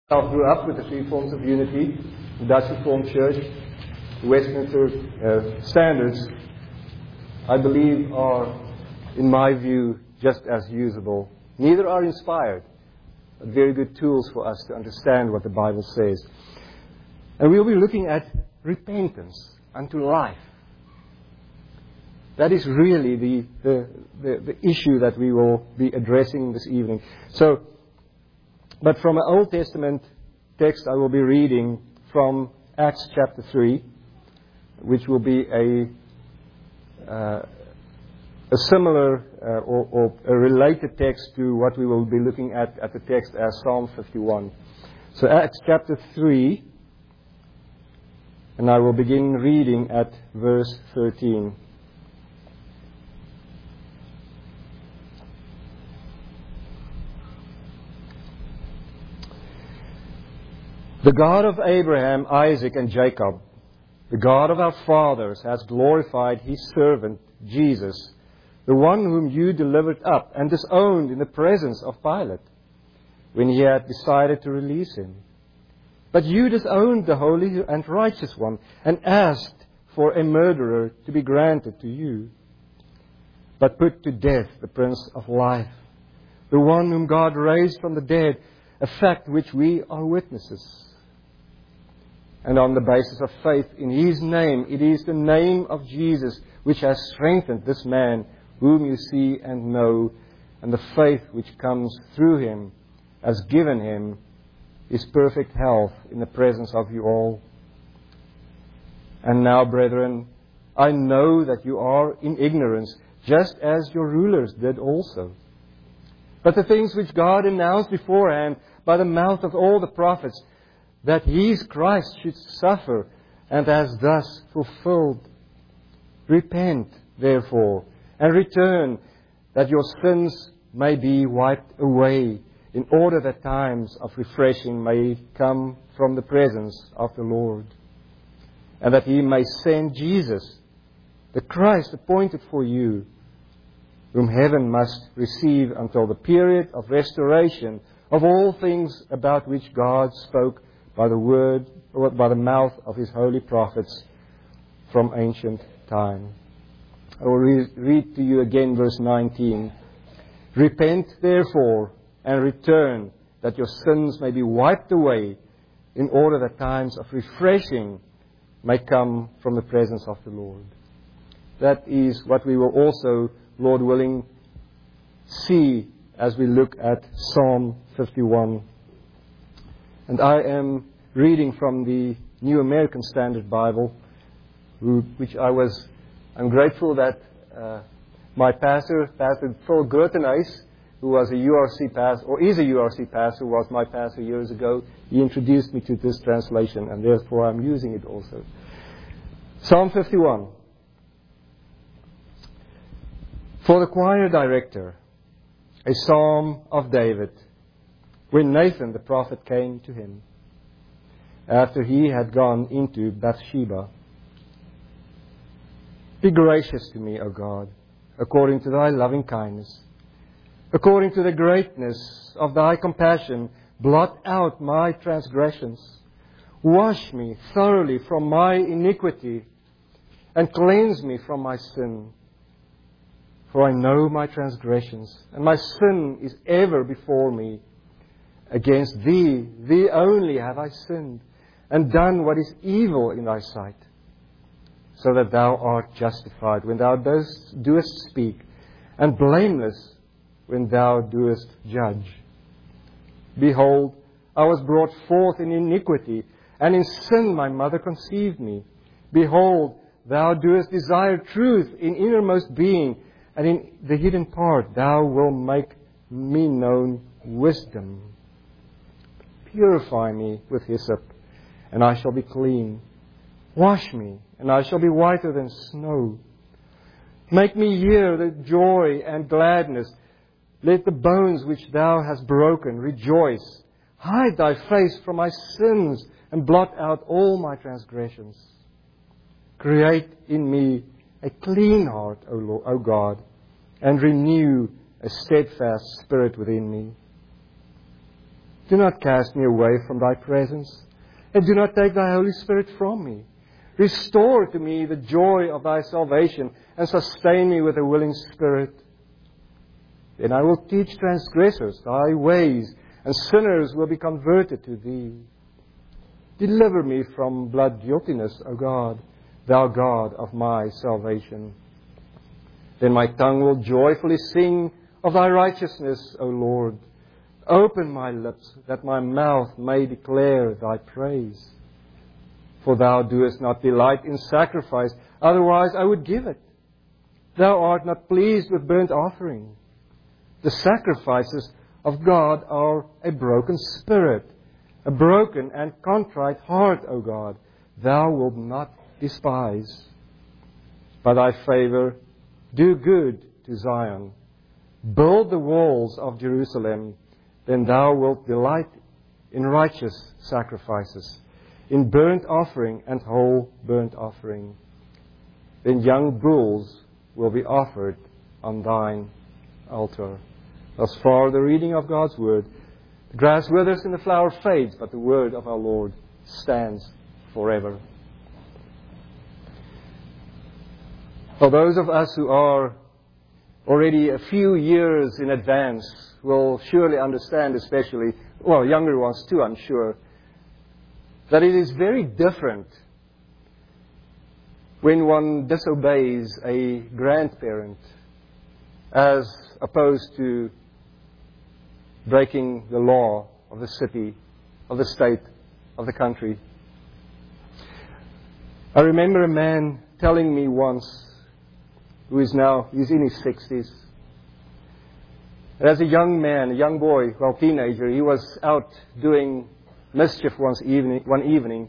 I grew up with the three forms of unity, the Dutch Reformed Church, the Westminster Standards, I believe are, in my view, just as usable. Neither are inspired, but very good tools for us to understand what the Bible says. And we'll be looking at repentance unto life. That is really the issue that we will be addressing this evening. But from an Old Testament text, I will be reading from Acts chapter 3, which will be a similar or a related text to what we will be looking at the text as Psalm 51. So Acts chapter 3, and I will begin reading at verse 13. The God of Abraham, Isaac, and Jacob, the God of our fathers, has glorified His servant, Jesus, the one whom you delivered up and disowned in the presence of Pilate, when he had decided to release him. But you disowned the Holy and Righteous One, and asked for a murderer to be granted to you, but put to death the Prince of Life, the one whom God raised from the dead, a fact which we are witnesses. And on the basis of faith in His name, it is the name of Jesus which has strengthened this man whom you see and know, and the faith which comes through Him has given Him His perfect health in the presence of you all. And now, brethren, I know that you are in ignorance, just as your rulers did also. But the things which God announced beforehand by the mouth of all the prophets, that His Christ should suffer, and has thus fulfilled. Repent, therefore, and return, that your sins may be wiped away, in order that times of refreshing may come from the presence of the Lord, and that He may send Jesus, the Christ appointed for you, whom heaven must receive until the period of restoration of all things about which God spoke by the word, or by the mouth of His holy prophets from ancient time. I will read to you again verse 19. Repent therefore and return, that your sins may be wiped away, in order that times of refreshing may come from the presence of the Lord. That is what we will also, Lord willing, see as we look at Psalm 51. And I am reading from the New American Standard Bible, which I'm grateful that my pastor, Pastor Phil Grotehuis, who was a URC pastor, or is a URC pastor, was my pastor years ago. He introduced me to this translation, and therefore I'm using it also. Psalm 51. For the choir director, a psalm of David, when Nathan the prophet came to him, after he had gone into Bathsheba. Be gracious to me, O God, according to Thy loving kindness. According to the greatness of Thy compassion, blot out my transgressions. Wash me thoroughly from my iniquity, and cleanse me from my sin. For I know my transgressions, and my sin is ever before me. Against Thee, Thee only have I sinned, and done what is evil in Thy sight, so that Thou art justified when Thou doest speak, and blameless when Thou doest judge. Behold, I was brought forth in iniquity, and in sin my mother conceived me. Behold, Thou doest desire truth in innermost being, and in the hidden part Thou wilt make me known wisdom. Purify me with hyssop, and I shall be clean. Wash me, and I shall be whiter than snow. Make me hear the joy and gladness. Let the bones which Thou hast broken rejoice. Hide Thy face from my sins, and blot out all my transgressions. Create in me a clean heart, O God, and renew a steadfast spirit within me. Do not cast me away from thy presence, and do not take thy Holy Spirit from me. Restore to me the joy of thy salvation, and sustain me with a willing spirit. Then I will teach transgressors thy ways, and sinners will be converted to thee. Deliver me from blood guiltiness, O God, thou God of my salvation. Then my tongue will joyfully sing of thy righteousness, O Lord. Open my lips, that my mouth may declare thy praise. For thou doest not delight in sacrifice, otherwise I would give it. Thou art not pleased with burnt offering. The sacrifices of God are a broken spirit, a broken and contrite heart, O God, thou wilt not despise. By thy favor, do good to Zion. Build the walls of Jerusalem. Then thou wilt delight in righteous sacrifices, in burnt offering and whole burnt offering. Then young bulls will be offered on thine altar. Thus far the reading of God's word. The grass withers and the flower fades, but the word of our Lord stands forever. For those of us who are already a few years in advance will surely understand, especially, well, younger ones too, I'm sure, that it is very different when one disobeys a grandparent as opposed to breaking the law of the city, of the state, of the country. I remember a man telling me once, he's in his 60s. As a young man, a young boy, well, teenager, he was out doing mischief one evening.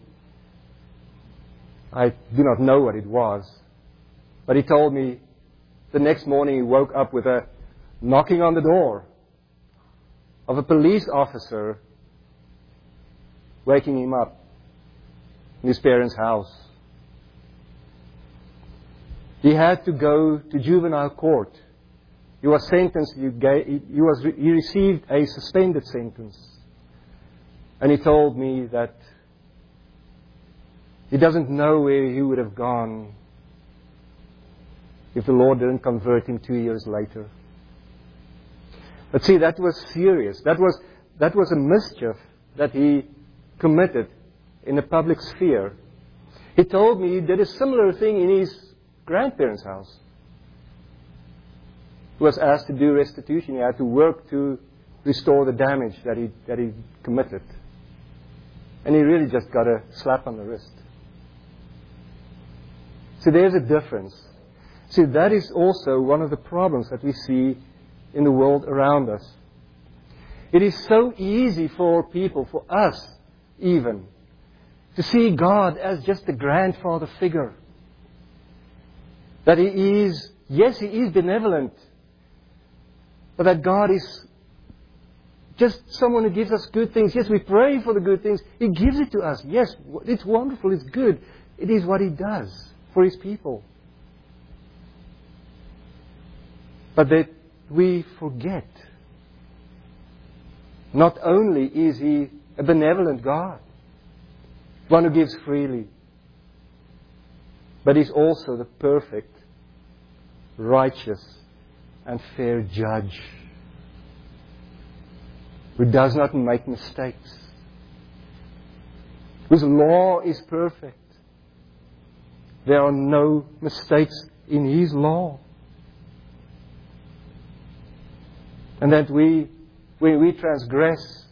I do not know what it was. But he told me the next morning he woke up with a knocking on the door of a police officer waking him up in his parents' house. He had to go to juvenile court. He was sentenced, he received a suspended sentence. And he told me that he doesn't know where he would have gone if the Lord didn't convert him 2 years later. But see, that was serious. That was a mischief that he committed in the public sphere. He told me he did a similar thing in his grandparents' house. He was asked to do restitution. He had to work to restore the damage that he committed. And he really just got a slap on the wrist. So there's a difference. See, that is also one of the problems that we see in the world around us. It is so easy for people, for us even, to see God as just a grandfather figure. That He is, yes, He is benevolent, but that God is just someone who gives us good things. Yes, we pray for the good things. He gives it to us. Yes, it's wonderful, it's good. It is what He does for His people. But that we forget. Not only is He a benevolent God, one who gives freely, but He's also the perfect, righteous, and fair judge who does not make mistakes, whose law is perfect. There are no mistakes in His law. And that when we transgress,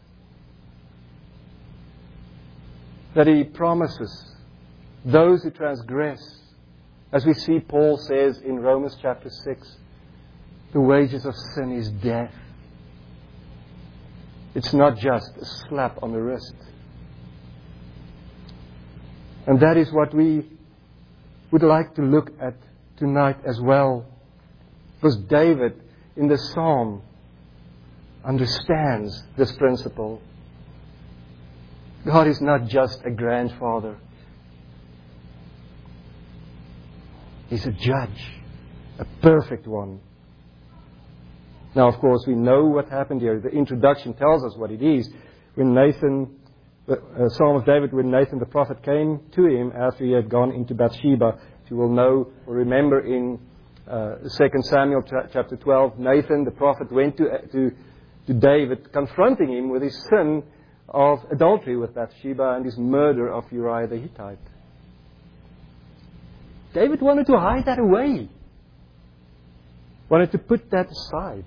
that He promises those who transgress, as we see Paul says in Romans chapter 6, the wages of sin is death. It's not just a slap on the wrist. And that is what we would like to look at tonight as well. Because David in the Psalm understands this principle. God is not just a grandfather. He's a judge, a perfect one. Now, of course, we know what happened here. The introduction tells us what it is. when Nathan, Psalm of David, when Nathan the prophet came to him after he had gone into Bathsheba. If you will know or remember in 2 Samuel chapter 12, Nathan the prophet went to David, confronting him with his sin of adultery with Bathsheba and his murder of Uriah the Hittite. David wanted to hide that away. Wanted to put that aside.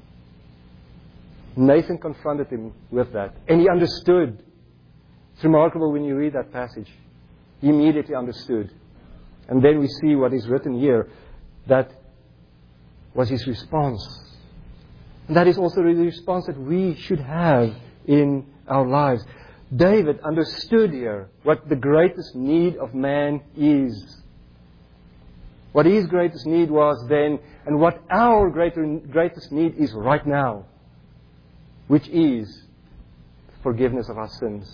Nathan confronted him with that. And he understood. It's remarkable when you read that passage. He immediately understood. And then we see what is written here. That was his response. And that is also the response that we should have in our lives. David understood here what the greatest need of man is. What his greatest need was then, and what our greatest need is right now, which is forgiveness of our sins.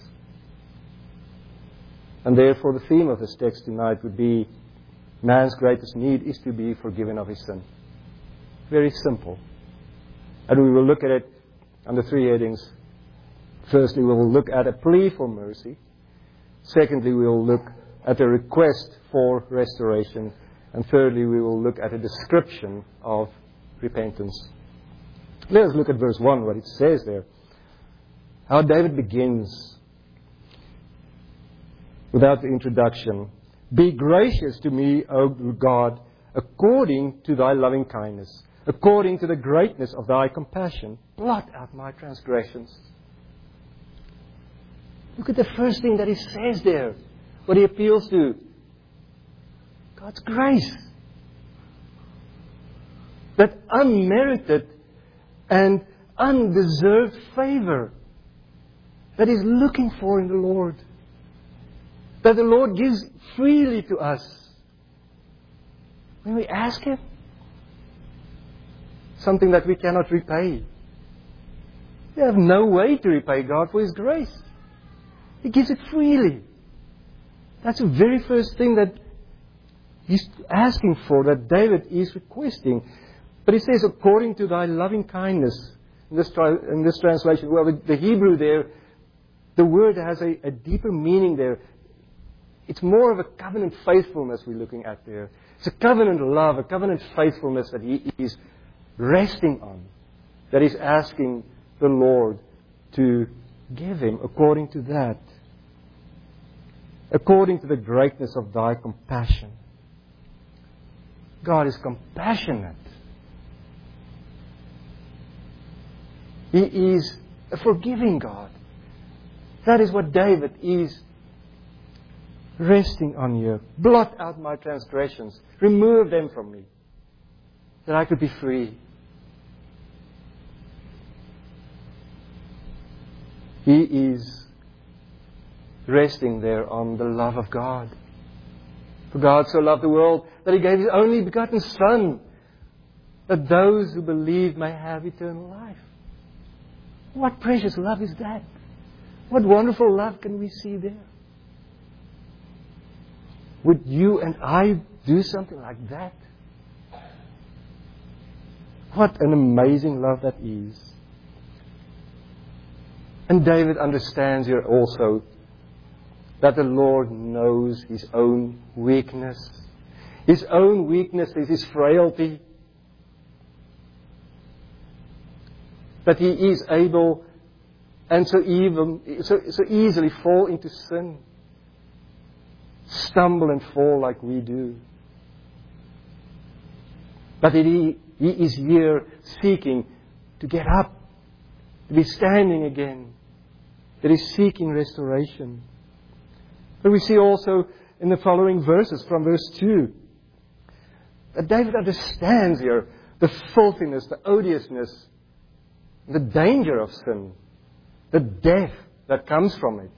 And therefore the theme of this text tonight would be, man's greatest need is to be forgiven of his sin. Very simple. And we will look at it under three headings. Firstly, we will look at a plea for mercy. Secondly, we will look at a request for restoration. And thirdly, we will look at a description of repentance. Let us look at verse 1, what it says there. How David begins without the introduction. Be gracious to me, O God, according to thy loving kindness, according to the greatness of thy compassion. Blot out my transgressions. Look at the first thing that he says there. What he appeals to. God's grace. That unmerited and undeserved favor that he's looking for in the Lord. That the Lord gives freely to us. When we ask Him, something that we cannot repay. We have no way to repay God for His grace. He gives it freely. That's the very first thing that He's asking for, that David is requesting. But he says, according to thy loving kindness. In this translation, well, the Hebrew there, the word has a deeper meaning there. It's more of a covenant faithfulness we're looking at there. It's a covenant love, a covenant faithfulness that he is resting on. That he's asking the Lord to give him according to that. According to the greatness of thy compassion. God is compassionate. He is a forgiving God. That is what David is resting on here. Blot out my transgressions. Remove them from me. That I could be free. He is resting there on the love of God. For God so loved the world that He gave His only begotten Son, that those who believe may have eternal life. What precious love is that? What wonderful love can we see there? Would you and I do something like that? What an amazing love that is. And David understands here also that the Lord knows his own weakness. His own weakness is his frailty. That he is able and so easily fall into sin. Stumble and fall like we do. But he is here seeking to get up, to be standing again. That he is seeking restoration. But we see also in the following verses from verse 2 that David understands here the filthiness, the odiousness, the danger of sin, the death that comes from it.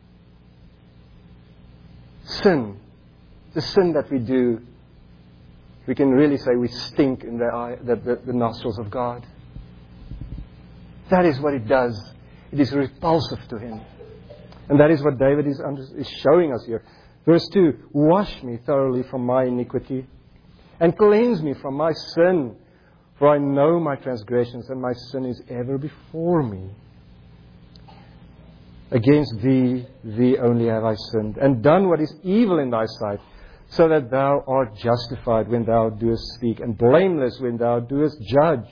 Sin, the sin that we do, we can really say we stink in the nostrils of God. That is what it does. It is repulsive to Him. And that is what David is showing us here. Verse 2, wash me thoroughly from my iniquity and cleanse me from my sin. For I know my transgressions and my sin is ever before me. Against thee, thee only have I sinned, and done what is evil in thy sight, so that thou art justified when thou doest speak, and blameless when thou doest judge.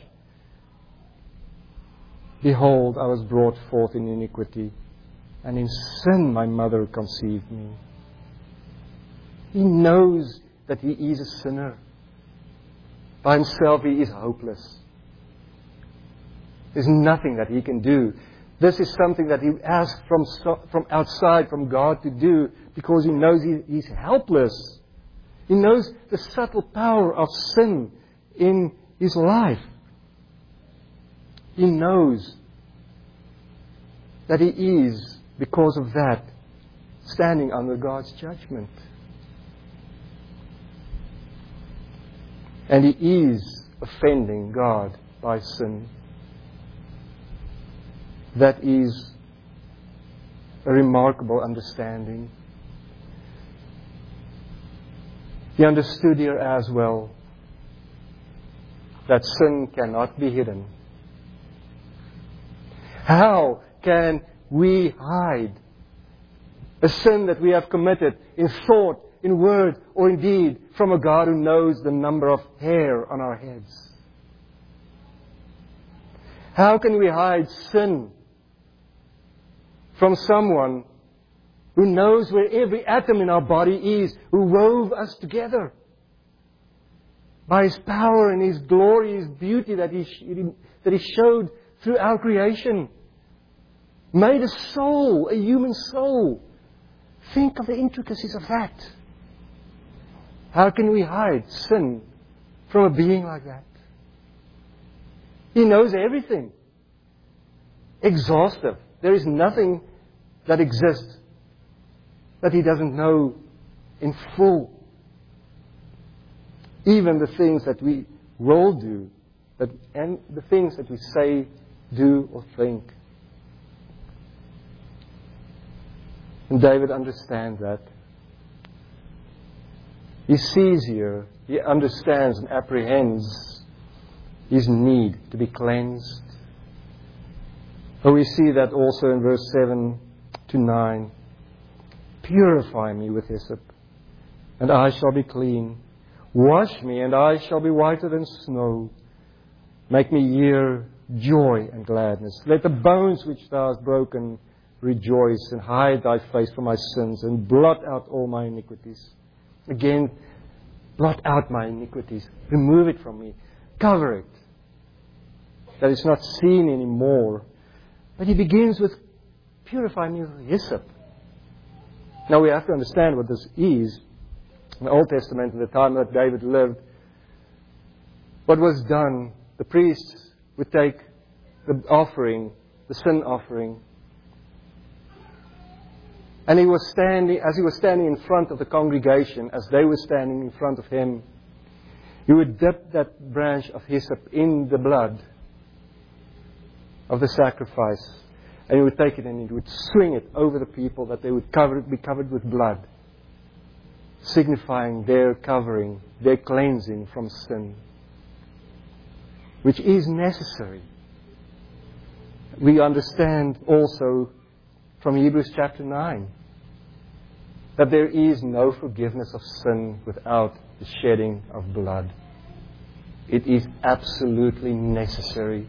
Behold, I was brought forth in iniquity, and in sin my mother conceived me. He knows that he is a sinner. By himself he is hopeless. There's nothing that he can do. This is something that he asks from outside, from God to do, because he knows he's helpless. He knows the subtle power of sin in his life. He knows that he is, because of that, standing under God's judgment. And he is offending God by sin. That is a remarkable understanding. He understood here as well that sin cannot be hidden. How can we hide a sin that we have committed in thought, in word, or in deed from a God who knows the number of hair on our heads? How can we hide sin from someone who knows where every atom in our body is, who wove us together by His power and His glory, His beauty that He showed throughout creation? Made a soul, a human soul. Think of the intricacies of that. How can we hide sin from a being like that? He knows everything. Exhaustive. There is nothing that exists that He doesn't know in full. Even the things that we will do, and the things that we say, do, or think. And David understands that. He sees here, he understands and apprehends his need to be cleansed. But we see that also in verse 7 to 9. Purify me with hyssop, and I shall be clean. Wash me, and I shall be whiter than snow. Make me hear joy and gladness. Let the bones which thou hast broken rejoice, and hide thy face from my sins, and blot out all my iniquities. Again, blot out my iniquities. Remove it from me. Cover it. That it's not seen anymore. But he begins with, purify me with hyssop. Now we have to understand what this is. In the Old Testament, at the time that David lived, what was done, the priests would take the offering, the sin offering, and as he was standing in front of the congregation, as they were standing in front of him, he would dip that branch of hyssop in the blood of the sacrifice. And he would take it and he would swing it over the people, that they would be covered with blood, signifying their covering, their cleansing from sin, which is necessary. We understand also from Hebrews chapter 9 that there is no forgiveness of sin without the shedding of blood. It is absolutely necessary.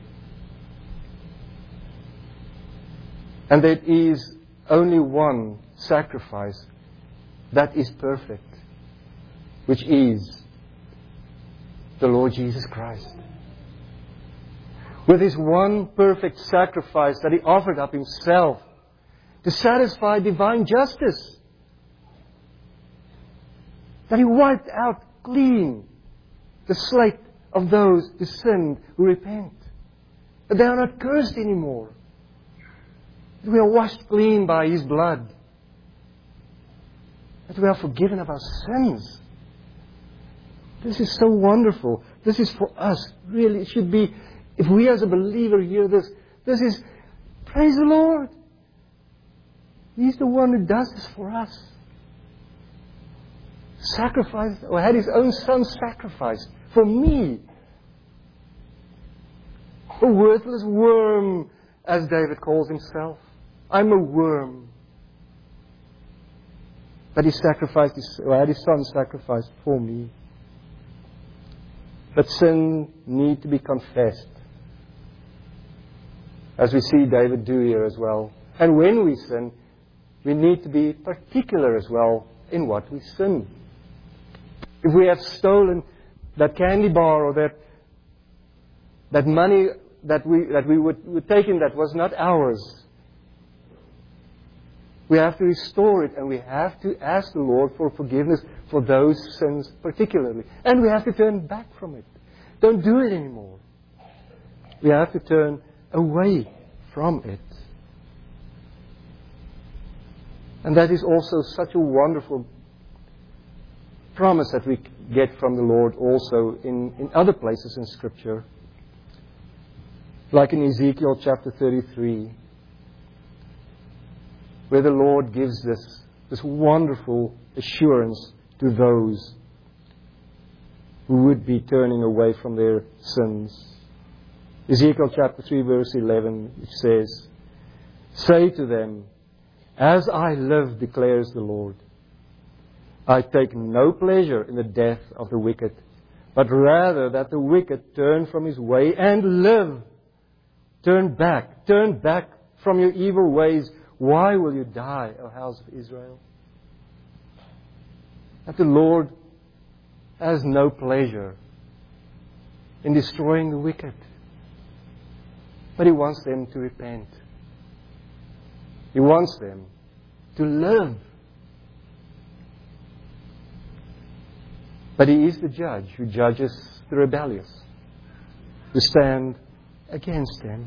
And there is only one sacrifice that is perfect, which is the Lord Jesus Christ. With His one perfect sacrifice that He offered up Himself to satisfy divine justice, that He wiped out clean the slate of those who sinned, who repent. That they are not cursed anymore. That we are washed clean by His blood. That we are forgiven of our sins. This is so wonderful. This is for us. Really, it should be, if we as a believer hear this, this is, praise the Lord. He's the one who does this for us. Sacrificed, or had His own Son sacrificed for me. A worthless worm, as David calls himself. I'm a worm. But He sacrificed had His Son sacrificed for me. But sin need to be confessed, as we see David do here as well. And when we sin, we need to be particular as well in what we sin. If we have stolen that candy bar or that money that we would take in that was not ours, we have to restore it, and we have to ask the Lord for forgiveness for those sins particularly. And we have to turn back from it. Don't do it anymore. We have to turn away from it. And that is also such a wonderful promise that we get from the Lord also in other places in Scripture. Like in Ezekiel chapter 33, where the Lord gives this wonderful assurance to those who would be turning away from their sins. Ezekiel chapter 3 verse 11, which says, "Say to them, as I live, declares the Lord, I take no pleasure in the death of the wicked, but rather that the wicked turn from his way and live. Turn back from your evil ways. Why will you die, O house of Israel?" That the Lord has no pleasure in destroying the wicked, but He wants them to repent. He wants them to live. But He is the judge who judges the rebellious, who stand against them.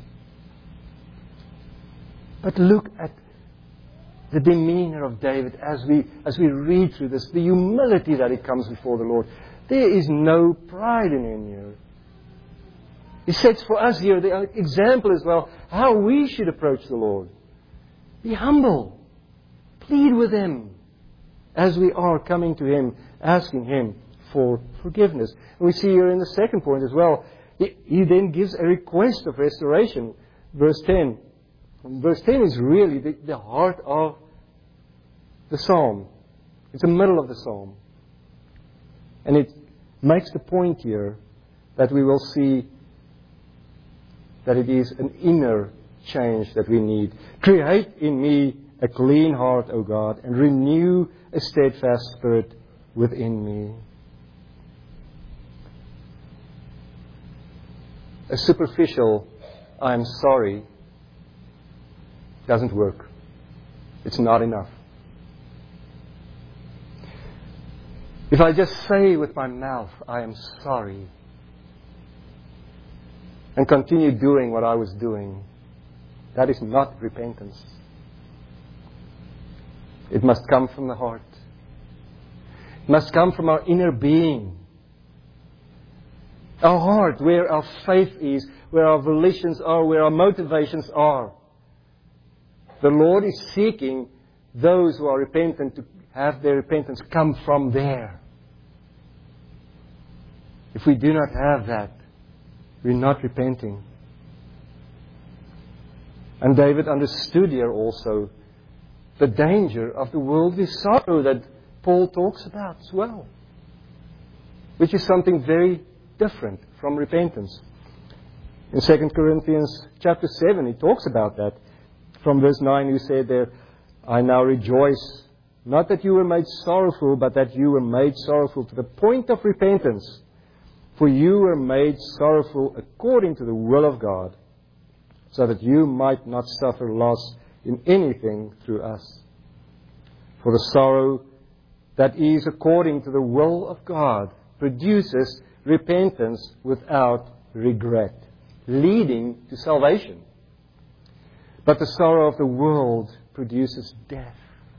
But look at the demeanor of David as we read through this, the humility that he comes before the Lord. There is no pride in him here. He sets for us here the example as well how we should approach the Lord. Be humble. Plead with Him as we are coming to Him, asking Him for forgiveness. And we see here in the second point as well, he then gives a request of restoration. Verse 10. And verse 10 is really the heart of the psalm. It's the middle of the psalm. And it makes the point here that we will see that it is an inner change that we need. Create in me a clean heart, O God, and renew a steadfast spirit within me. A superficial, I'm sorry, doesn't work. It's not enough. If I just say with my mouth, I am sorry, and continue doing what I was doing, that is not repentance. It must come from the heart. It must come from our inner being. Our heart, where our faith is, where our volitions are, where our motivations are. The Lord is seeking those who are repentant to have their repentance come from there. If we do not have that, we're not repenting. And David understood here also the danger of the worldly sorrow that Paul talks about as well, which is something very different from repentance. In 2 Corinthians chapter 7, he talks about that. From verse 9, he said there, "I now rejoice, not that you were made sorrowful, but that you were made sorrowful to the point of repentance. For you were made sorrowful according to the will of God, so that you might not suffer loss in anything through us. For the sorrow that is according to the will of God produces repentance without regret, leading to salvation. But the sorrow of the world produces death."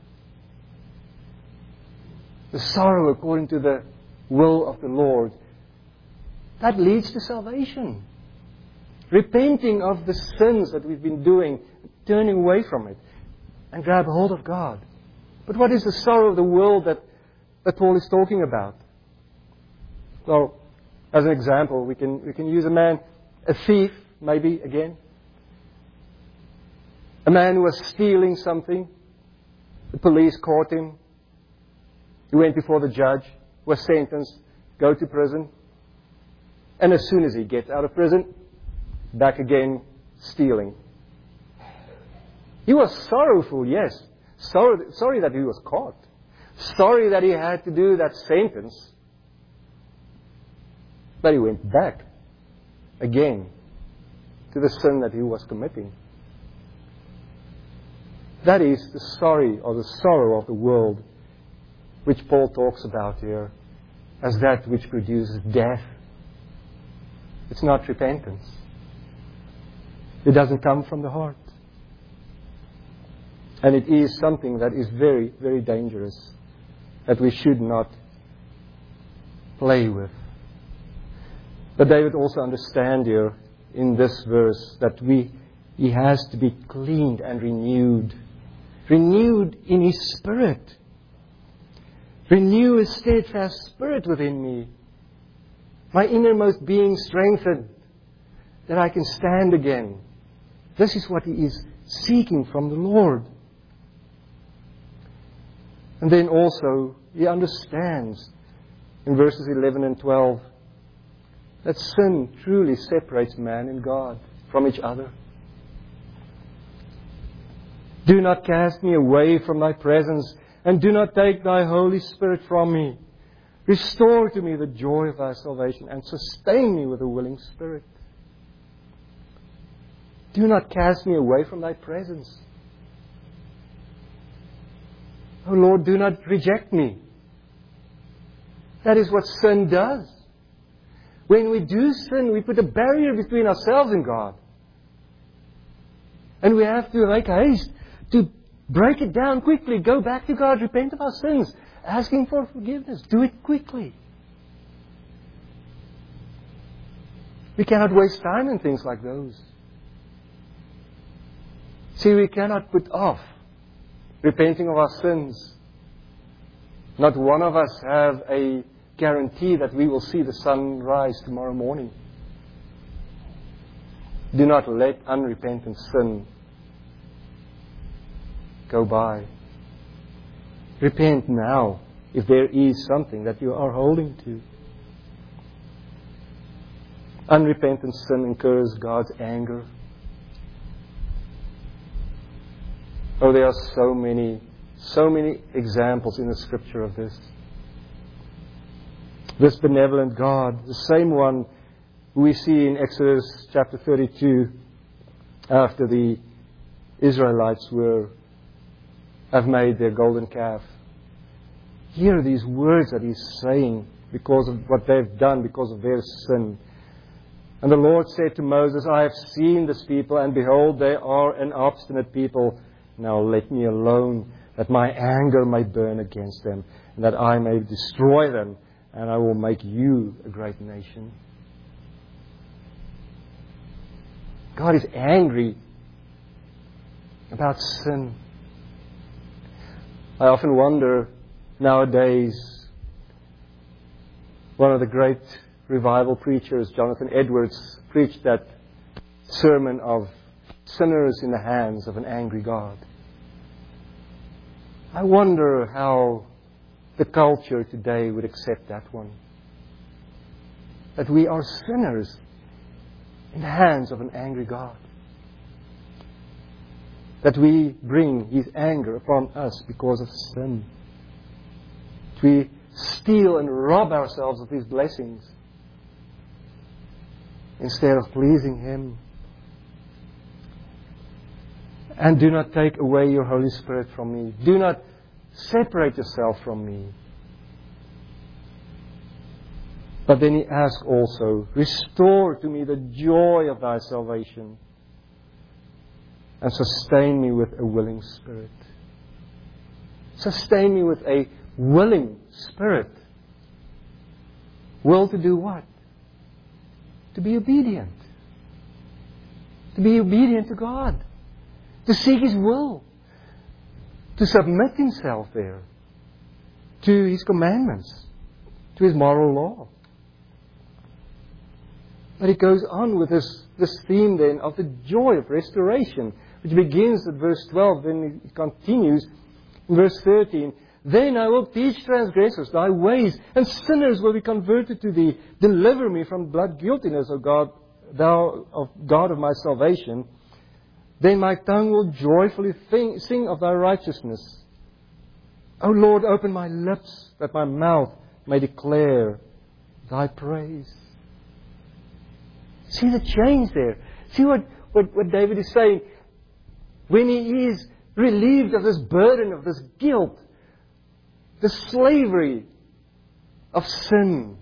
The sorrow according to the will of the Lord, that leads to salvation. Repenting of the sins that we've been doing, turning away from it, and grab hold of God. But what is the sorrow of the world that Paul is talking about? Well, as an example, we can use a man, a thief, maybe again. A man who was stealing something. The police caught him. He went before the judge, was sentenced, go to prison. And as soon as he gets out of prison, back again, stealing. He was sorrowful, yes. Sorry that he was caught. Sorry that he had to do that sentence. But he went back again to the sin that he was committing. That is the sorrow of the world, which Paul talks about here as that which produces death. It's not repentance. It doesn't come from the heart. And it is something that is very, very dangerous, that we should not play with. But David also understands here in this verse that he has to be cleaned and renewed. Renewed in his spirit. Renew a steadfast spirit within me. My innermost being strengthened, that I can stand again. This is what he is seeking from the Lord. And then also, he understands in verses 11 and 12 that sin truly separates man and God from each other. Do not cast me away from thy presence, and do not take thy Holy Spirit from me. Restore to me the joy of thy salvation, and sustain me with a willing spirit. Do not cast me away from thy presence. Oh Lord, do not reject me. That is what sin does. When we do sin, we put a barrier between ourselves and God. And we have to make haste to break it down quickly. Go back to God, repent of our sins, ask Him for forgiveness. Do it quickly. We cannot waste time in things like those. See, we cannot put off repenting of our sins. Not one of us have a guarantee that we will see the sun rise tomorrow morning. Do not let unrepentant sin go by. Repent now if there is something that you are holding to. Unrepentant sin incurs God's anger. Oh, there are so many examples in the Scripture of this. This benevolent God, the same one we see in Exodus chapter 32, after the Israelites have made their golden calf. Hear these words that He's saying because of what they've done, because of their sin. And the Lord said to Moses, I have seen this people, and behold, they are an obstinate people. Now let me alone, that my anger may burn against them, and that I may destroy them, and I will make you a great nation. God is angry about sin. I often wonder nowadays, one of the great revival preachers, Jonathan Edwards, preached that sermon of sinners in the hands of an angry God. I wonder how the culture today would accept that one. That we are sinners in the hands of an angry God. That we bring His anger upon us because of sin. That we steal and rob ourselves of His blessings instead of pleasing Him. And do not take away your Holy Spirit from me. Do not separate yourself from me. But then he asks also, restore to me the joy of thy salvation, and sustain me with a willing spirit. Sustain me with a willing spirit. Will to do what? To be obedient. To be obedient to God. To seek His will. To submit himself there to His commandments, to His moral law. But it goes on with this theme then of the joy of restoration. which begins at verse 12, then it continues in verse 13. Then I will teach transgressors thy ways, and sinners will be converted to thee. Deliver me from blood guiltiness, O God, thou God of my salvation. Then my tongue will joyfully sing of thy righteousness. O Lord, open my lips, that my mouth may declare thy praise. See the change there. See what David is saying. When he is relieved of this burden, of this guilt, the slavery of sin,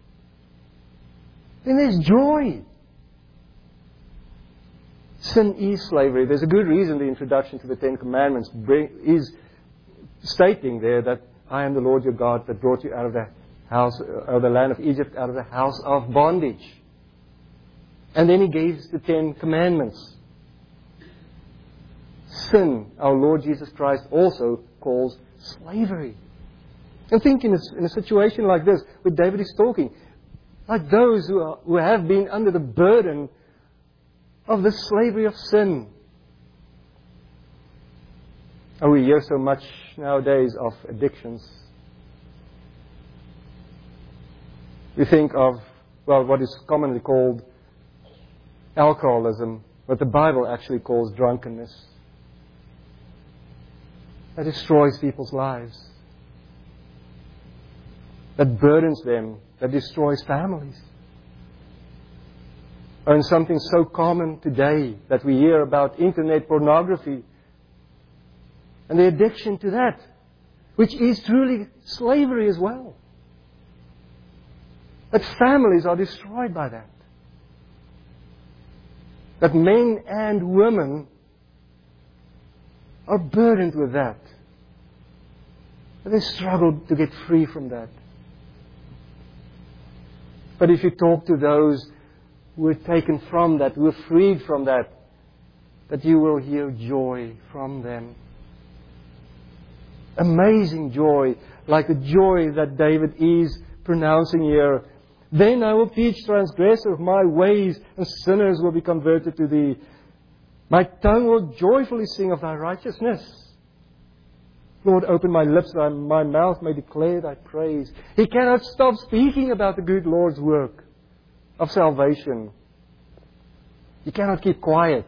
then there's joy. Sin is slavery. There's a good reason the introduction to the Ten Commandments is stating there that I am the Lord your God that brought you out of the land of Egypt, out of the house of bondage. And then He gave the Ten Commandments. Sin, our Lord Jesus Christ also calls slavery. And think in a situation like this, where David is talking, like those who have been under the burden of the slavery of sin. And we hear so much nowadays of addictions. We think of, what is commonly called alcoholism, what the Bible actually calls drunkenness. That destroys people's lives. That burdens them, that destroys families. And something so common today that we hear about internet pornography and the addiction to that, which is truly slavery as well. That families are destroyed by that. That men and women are burdened with that. But they struggle to get free from that. But if you talk to those who are taken from that, who are freed from that, that you will hear joy from them. Amazing joy, like the joy that David is pronouncing here. Then I will teach transgressors my ways, and sinners will be converted to thee. My tongue will joyfully sing of thy righteousness. Lord, open my lips that my mouth may declare thy praise. He cannot stop speaking about the good Lord's work of salvation. He cannot keep quiet.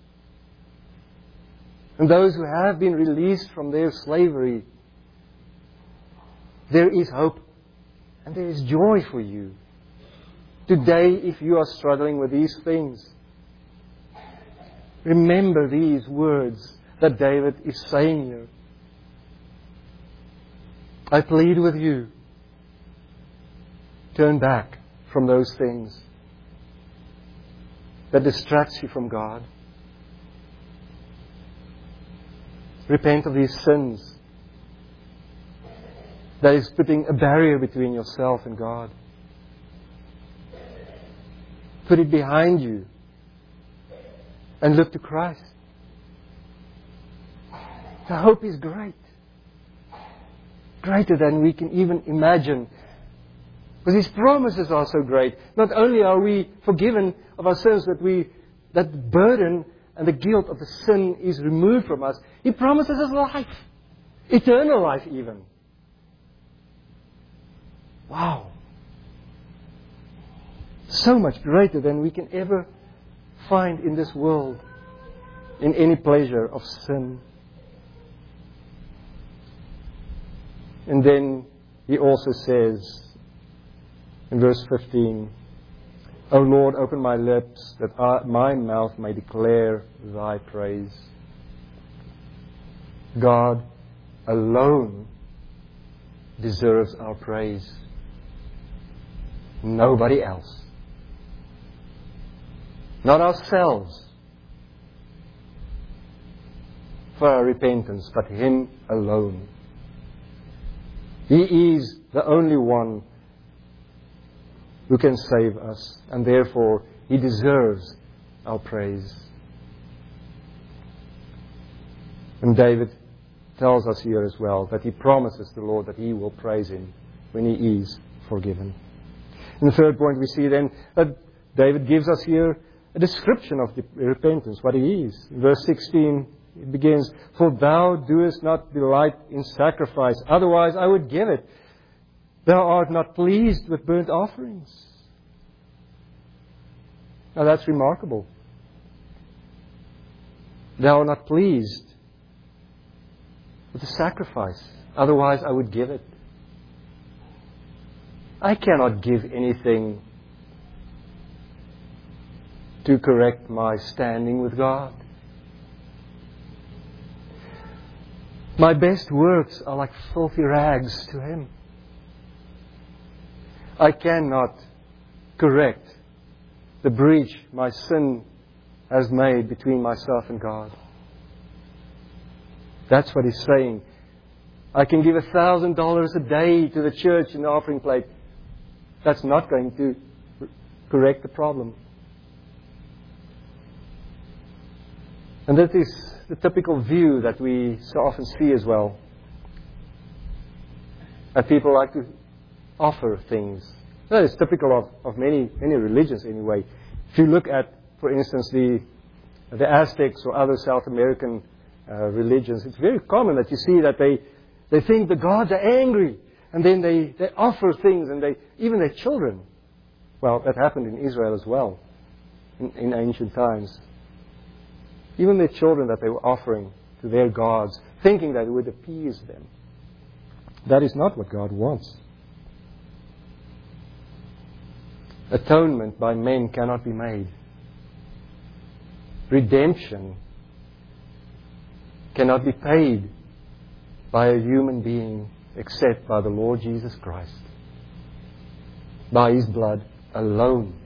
And those who have been released from their slavery, there is hope and there is joy for you. Today, if you are struggling with these things, remember these words that David is saying here. I plead with you, turn back from those things that distracts you from God. Repent of these sins that is putting a barrier between yourself and God. Put it behind you and look to Christ. The hope is great. Greater than we can even imagine. Because His promises are so great. Not only are we forgiven of our sins, that burden and the guilt of the sin is removed from us. He promises us life. Eternal life even. Wow. So much greater than we can ever find in this world. In any pleasure of sin. And then He also says in verse 15, O Lord, open my lips that my mouth may declare thy praise. God alone deserves our praise. Nobody else. Not ourselves for our repentance, but Him alone. He is the only one who can save us, and therefore He deserves our praise. And David tells us here as well that he promises the Lord that he will praise Him when he is forgiven. In the third point we see then that David gives us here a description of the repentance, what it is. In verse 16, it begins, "For thou doest not delight in sacrifice, otherwise I would give it. Thou art not pleased with burnt offerings." Now that's remarkable. Thou art not pleased with the sacrifice, otherwise I would give it. I cannot give anything to correct my standing with God. My best works are like filthy rags to Him. I cannot correct the breach my sin has made between myself and God. That's what He's saying. I can give $1,000 a day to the church in the offering plate. That's not going to correct the problem. And that is the typical view that we so often see as well. That people like to offer things. That is typical of many religions anyway. If you look at, for instance, the Aztecs or other South American religions, it's very common that you see that they think the gods are angry. And then they offer things, and even their children. Well, that happened in Israel as well, in ancient times. Even their children that they were offering to their gods, thinking that it would appease them. That is not what God wants. Atonement by men cannot be made. Redemption cannot be paid by a human being except by the Lord Jesus Christ. By His blood alone.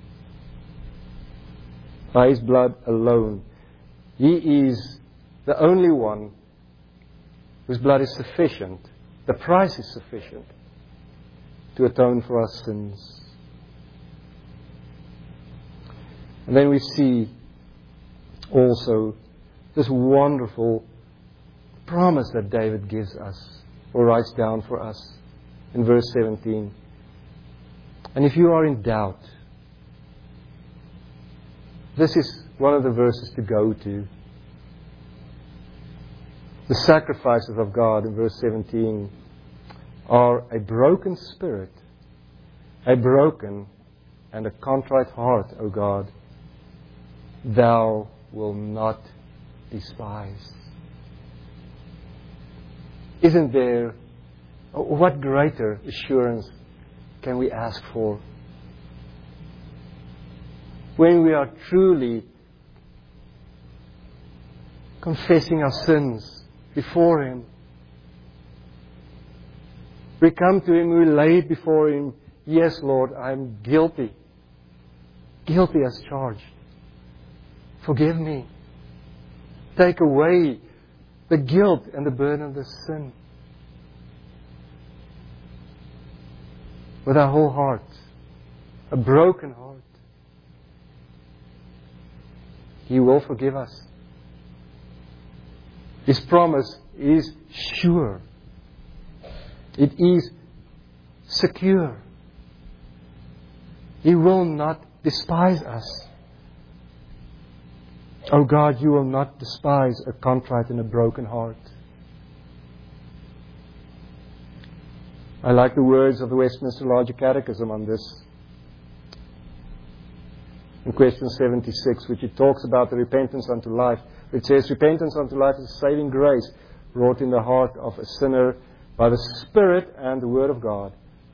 By His blood alone. He is the only one whose blood is sufficient. The price is sufficient to atone for our sins. And then we see also this wonderful promise that David gives us, or writes down for us in verse 17. And if you are in doubt, this is one of the verses to go to. The sacrifices of God in verse 17 are a broken spirit, a broken and a contrite heart, O God, Thou wilt not despise. Isn't there, what greater assurance can we ask for? When we are truly confessing our sins before Him. We come to Him, we lay it before Him. Yes, Lord, I am guilty. Guilty as charged. Forgive me. Take away the guilt and the burden of the sin. With our whole heart. A broken heart. He will forgive us. His promise is sure. It is secure. He will not despise us. Oh God, You will not despise a contrite and a broken heart. I like the words of the Westminster Larger Catechism on this. In question 76, which it talks about the repentance unto life. It says, repentance unto life is a saving grace wrought in the heart of a sinner by the Spirit and the Word of God.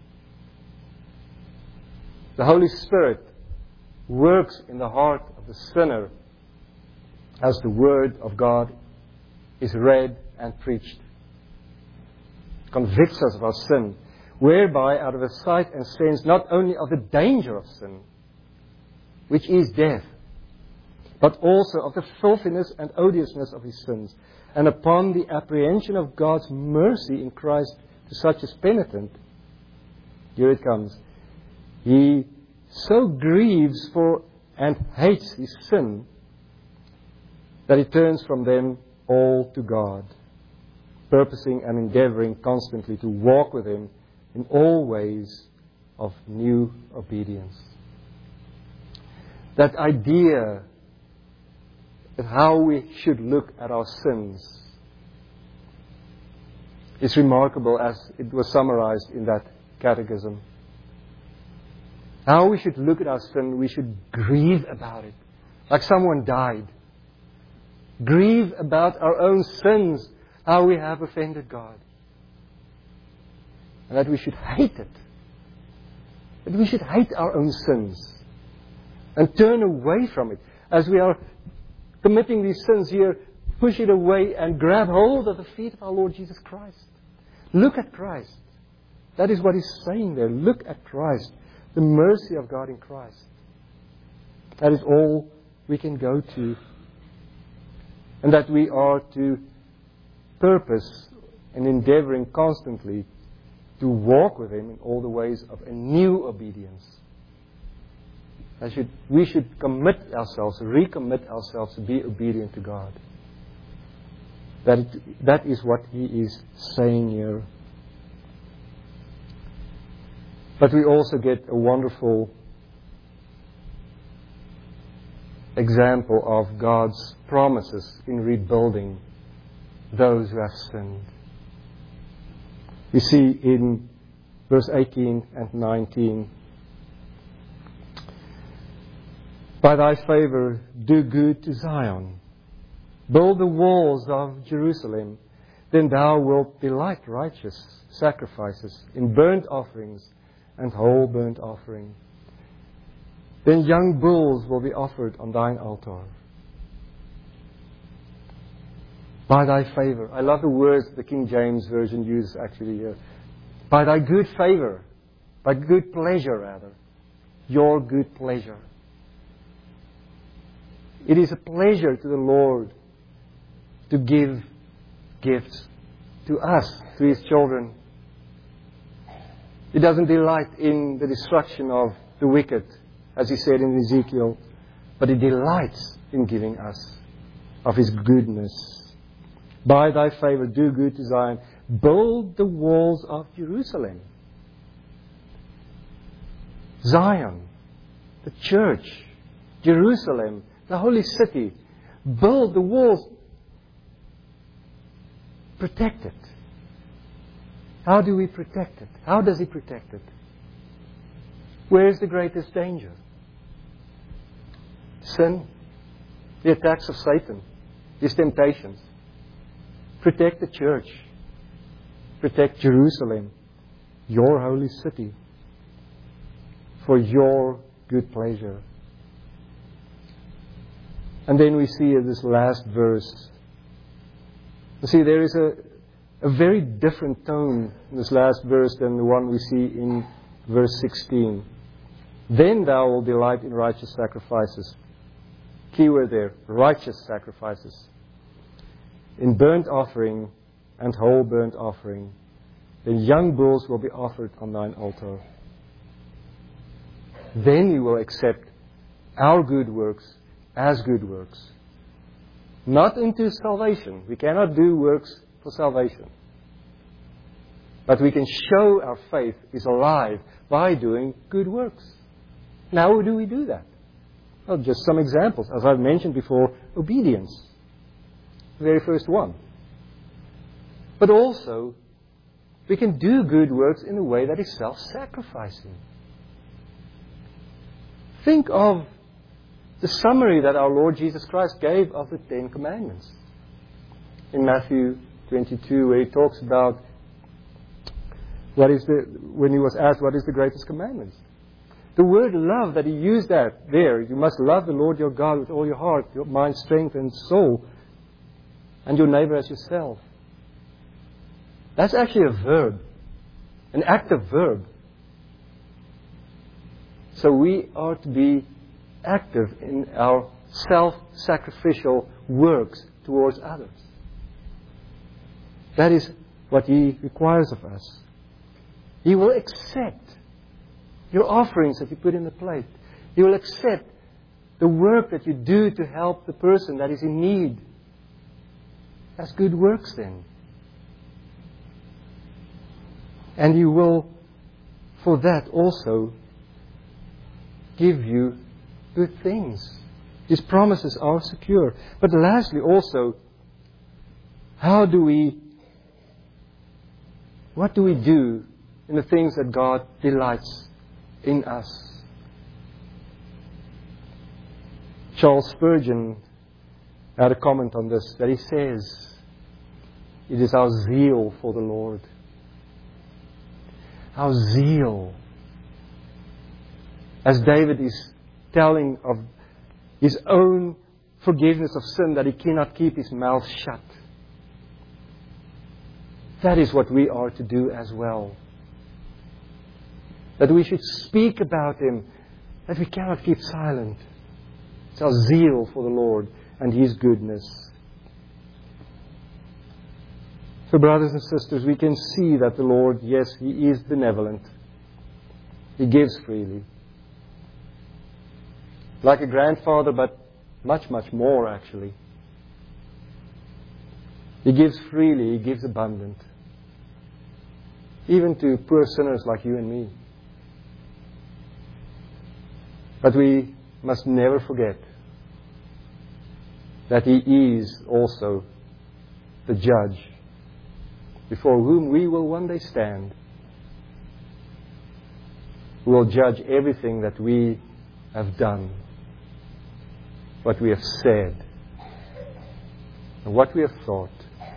The Holy Spirit works in the heart of the sinner as the Word of God is read and preached. Convicts us of our sin, whereby out of a sight and sense not only of the danger of sin, which is death, but also of the filthiness and odiousness of his sins, and upon the apprehension of God's mercy in Christ to such as penitent, here it comes, he so grieves for and hates his sin that he turns from them all to God, purposing and endeavoring constantly to walk with Him in all ways of new obedience. that idea of how we should look at our sins is remarkable as it was summarized in that catechism. How we should look at our sin, we should grieve about it, like someone died. Grieve about our own sins, how we have offended God. And that we should hate it. That we should hate our own sins and turn away from it. As we are committing these sins here, push it away and grab hold of the feet of our Lord Jesus Christ. Look at Christ. That is what he's saying there. Look at Christ. The mercy of God in Christ. That is all we can go to. And that we are to purpose and endeavoring constantly to walk with Him in all the ways of a new obedience. We should commit ourselves, recommit ourselves to be obedient to God. That is what he is saying here. But we also get a wonderful example of God's promises in rebuilding those who have sinned. We see in verse 18 and 19, by thy favor do good to Zion, build the walls of Jerusalem, then thou wilt delight righteous sacrifices in burnt offerings and whole burnt offering. Then young bulls will be offered on thine altar. By thy favor. I love the words the King James Version uses actually here. By thy good favor. By good pleasure rather. Your good pleasure. It is a pleasure to the Lord to give gifts to us, to His children. He doesn't delight in the destruction of the wicked, as He said in Ezekiel, but He delights in giving us of His goodness. By thy favor, do good to Zion. Build the walls of Jerusalem. Zion, the church, Jerusalem, the holy city. Build the walls. Protect it. How do we protect it? How does He protect it? Where is the greatest danger? Sin, the attacks of Satan, his temptations. Protect the church. Protect Jerusalem, your holy city, for your good pleasure. And then we see in this last verse, you see there is a very different tone in this last verse than the one we see in verse 16. Then thou wilt delight in righteous sacrifices. Keyword there, righteous sacrifices. In burnt offering and whole burnt offering. Then young bulls will be offered on thine altar. Then you will accept our good works as good works. Not into salvation. We cannot do works for salvation. But we can show our faith is alive by doing good works. Now, how do we do that? Well, just some examples. As I've mentioned before, obedience. The very first one. But also, we can do good works in a way that is self-sacrificing. Think of the summary that our Lord Jesus Christ gave of the Ten Commandments. In Matthew 22, where He talks about when He was asked, what is the greatest commandment? The word love that He used there, you must love the Lord your God with all your heart, your mind, strength and soul, and your neighbor as yourself. That's actually a verb, an active verb. So we are to be active in our self-sacrificial works towards others. That is what He requires of us. He will accept your offerings that you put in the plate. He will accept the work that you do to help the person that is in need. That's good works then. And He will, for that also, give you good things. His promises are secure. But lastly also, what do we do in the things that God delights in us? Charles Spurgeon had a comment on this, that he says, it is our zeal for the Lord. Our zeal. As David is telling of his own forgiveness of sin, that he cannot keep his mouth shut. That is what we are to do as well. That we should speak about Him, that we cannot keep silent. It's our zeal for the Lord and His goodness. So brothers and sisters, we can see that the Lord, yes, He is benevolent. He gives freely. Like a grandfather, but much, much more actually. He gives freely, He gives abundant. Even to poor sinners like you and me. But we must never forget that He is also the judge before whom we will one day stand, who will judge everything that we have done, what we have said, and what we have thought.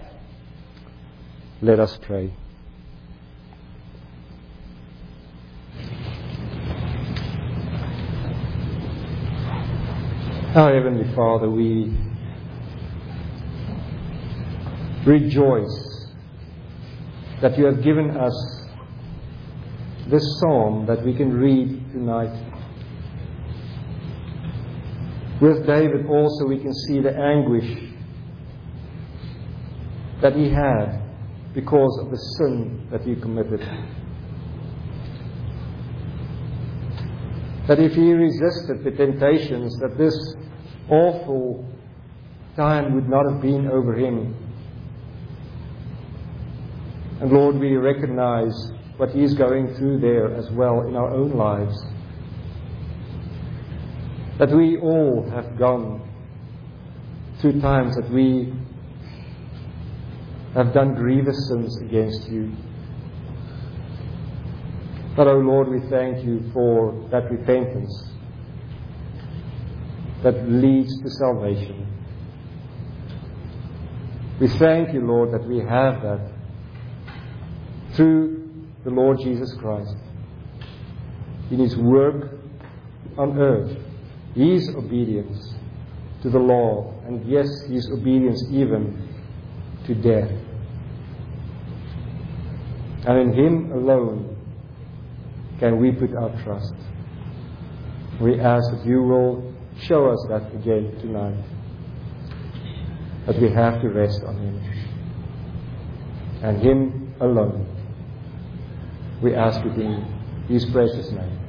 Let us pray. Our Heavenly Father, we rejoice that You have given us this psalm that we can read tonight. With David also we can see the anguish that he had because of the sin that he committed. That if he resisted the temptations, that this awful time would not have been over him. And Lord, we recognize what He is going through there as well in our own lives. That we all have gone through times that we have done grievous sins against You. But, oh Lord, we thank You for that repentance that leads to salvation. We thank You, Lord, that we have that through the Lord Jesus Christ. In His work on earth, His obedience to the law, and yes, His obedience even to death. And in Him alone can we put our trust. We ask that You will show us that again tonight, that we have to rest on Him and Him alone. We ask it in His precious name.